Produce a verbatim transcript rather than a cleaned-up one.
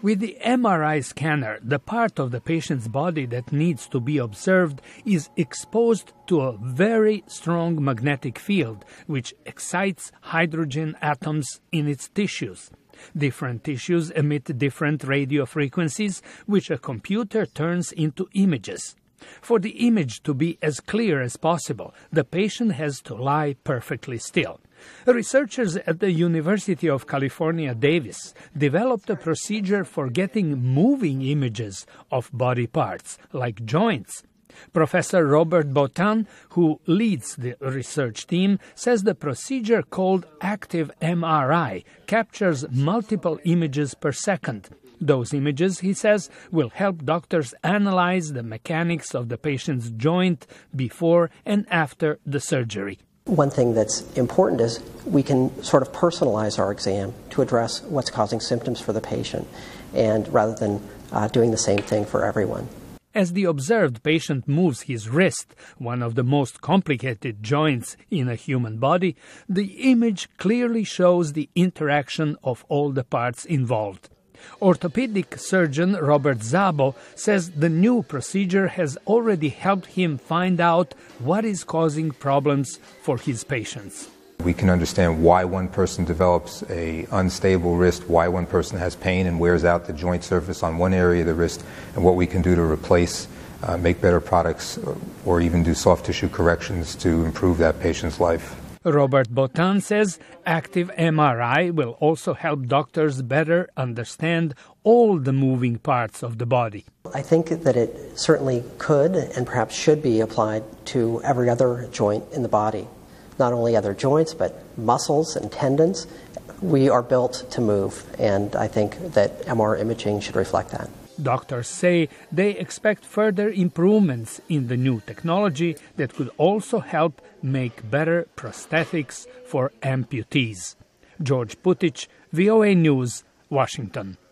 With the M R I scanner, the part of the patient's body that needs to be observed is exposed to a very strong magnetic field, which excites hydrogen atoms in its tissues. Different tissues emit different radio frequencies, which a computer turns into images. For the image to be as clear as possible, the patient has to lie perfectly still. Researchers at the University of California, Davis, developed a procedure for getting moving images of body parts, like joints. Professor Robert Botan, who leads the research team, says the procedure called active M R I captures multiple images per second. Those images, he says, will help doctors analyze the mechanics of the patient's joint before and after the surgery. One thing that's important is we can sort of personalize our exam to address what's causing symptoms for the patient, and rather than uh, doing the same thing for everyone. As the observed patient moves his wrist, one of the most complicated joints in a human body, the image clearly shows the interaction of all the parts involved. Orthopedic surgeon Robert Szabo says the new procedure has already helped him find out what is causing problems for his patients. We can understand why one person develops an unstable wrist, why one person has pain and wears out the joint surface on one area of the wrist, and what we can do to replace, uh, make better products, or even do soft tissue corrections to improve that patient's life. Robert Botan says active M R I will also help doctors better understand all the moving parts of the body. I think that it certainly could and perhaps should be applied to every other joint in the body. Not only other joints, but muscles and tendons. We are built to move, and I think that M R I imaging should reflect that. Doctors say they expect further improvements in the new technology that could also help make better prosthetics for amputees. George Putic, V O A News, Washington.